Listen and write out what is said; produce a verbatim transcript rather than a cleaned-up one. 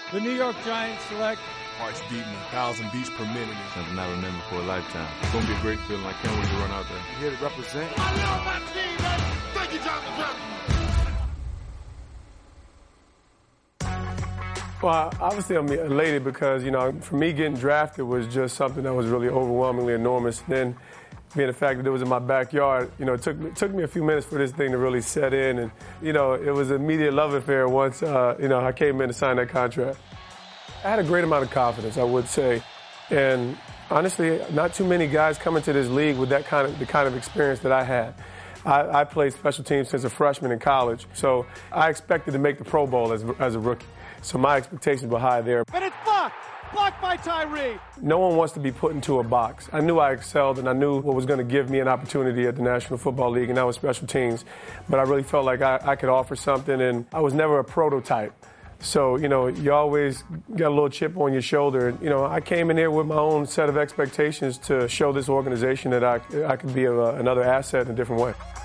The New York Giants select hearts beating a thousand beats per minute. Something I remember for a lifetime. It's going to be a great feeling. I can't wait to run out there. Here to represent. I love my team, man. Thank you, Jonathan Jefferson. Well, obviously I'm elated because, you know, for me getting drafted was just something that was really overwhelmingly enormous. And then being the fact that it was in my backyard, you know, it took me, it took me a few minutes for this thing to really set in. And, you know, it was an immediate love affair once, uh, you know, I came in to sign that contract. I had a great amount of confidence, I would say. And honestly, not too many guys come into this league with that kind of, the kind of experience that I had. I, I played special teams since a freshman in college, so I expected to make the Pro Bowl as, as a rookie. So my expectations were high there. And it's blocked! Blocked by Tyree! No one wants to be put into a box. I knew I excelled and I knew what was going to give me an opportunity at the National Football League, and that was special teams. But I really felt like I, I could offer something, and I was never a prototype. So, you know, you always got a little chip on your shoulder. You know, I came in here with my own set of expectations to show this organization that I, I could be a, another asset in a different way.